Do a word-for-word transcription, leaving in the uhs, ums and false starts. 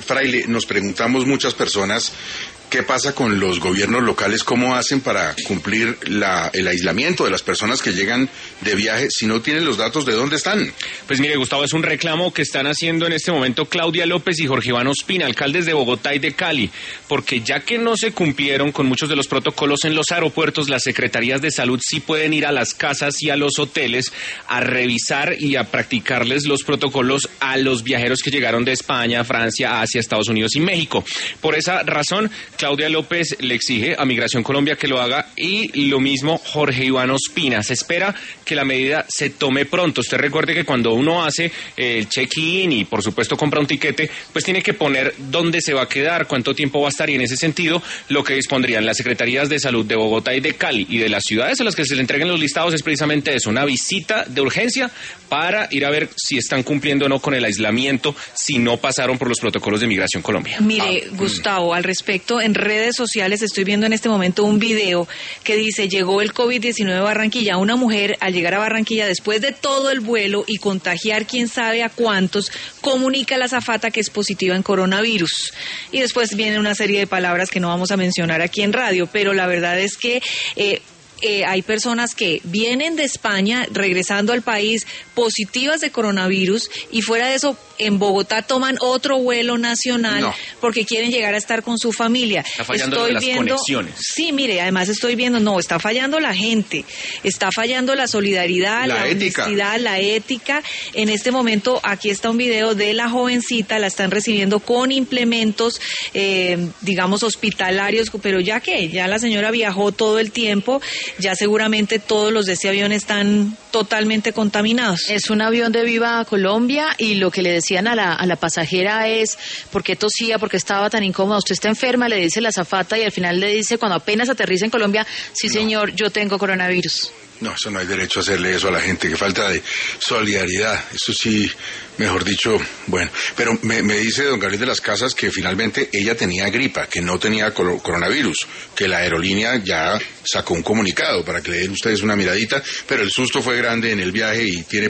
Fraile, nos preguntamos muchas personas qué pasa con los gobiernos locales, cómo hacen para cumplir la, el aislamiento de las personas que llegan de viaje si no tienen los datos de dónde están. Pues mire, Gustavo, es un reclamo que están haciendo en este momento Claudia López y Jorge Iván Ospina, alcaldes de Bogotá y de Cali, porque ya que no se cumplieron con muchos de los protocolos en los aeropuertos, las secretarías de salud sí pueden ir a las casas y a los hoteles a revisar y a practicarles los protocolos a los viajeros que llegaron de España, Francia, Asia, Estados Unidos y México. Por esa razón, Claudia López le exige a Migración Colombia que lo haga y lo mismo Jorge Iván Ospina. Se espera que la medida se tome pronto. Usted recuerde que cuando uno hace el check-in y por supuesto compra un tiquete, pues tiene que poner dónde se va a quedar, cuánto tiempo va a estar, y en ese sentido lo que dispondrían las Secretarías de Salud de Bogotá y de Cali y de las ciudades a las que se le entreguen los listados es precisamente eso, una visita de urgencia para ir a ver si están cumpliendo o no con el aislamiento, si no pasaron por los protocolos de Migración Colombia. Mire, ah, Gustavo, al respecto, en redes sociales estoy viendo en este momento un video que dice: llegó el COVID diecinueve a Barranquilla. Una mujer, al llegar a Barranquilla después de todo el vuelo y contagiar quién sabe a cuántos, comunica a la azafata que es positiva en coronavirus. Y después viene una serie de palabras que no vamos a mencionar aquí en radio, pero la verdad es que eh, Eh, hay personas que vienen de España regresando al país positivas de coronavirus y fuera de eso en Bogotá toman otro vuelo nacional no. porque quieren llegar a estar con su familia. Está fallando estoy las viendo, conexiones. Sí, mire, además estoy viendo, no, está fallando la gente, está fallando la solidaridad, la, la honestidad, la ética. En este momento aquí está un video de la jovencita, la están recibiendo con implementos, eh, digamos, hospitalarios, pero ya que ya la señora viajó todo el tiempo, ya seguramente todos los de ese avión están totalmente contaminados. Es un avión de Viva Colombia y lo que le decían a la, a la pasajera es ¿por qué tosía? ¿Por qué estaba tan incómoda? ¿Usted está enferma? Le dice la azafata y al final le dice cuando apenas aterriza en Colombia, sí no. señor, yo tengo coronavirus. No, eso no hay derecho a hacerle eso a la gente, que falta de solidaridad, eso sí, mejor dicho, bueno, pero me, me dice don Gabriel de las Casas que finalmente ella tenía gripa, que no tenía coronavirus, que la aerolínea ya sacó un comunicado para que le den ustedes una miradita, pero el susto fue grande en el viaje y tiene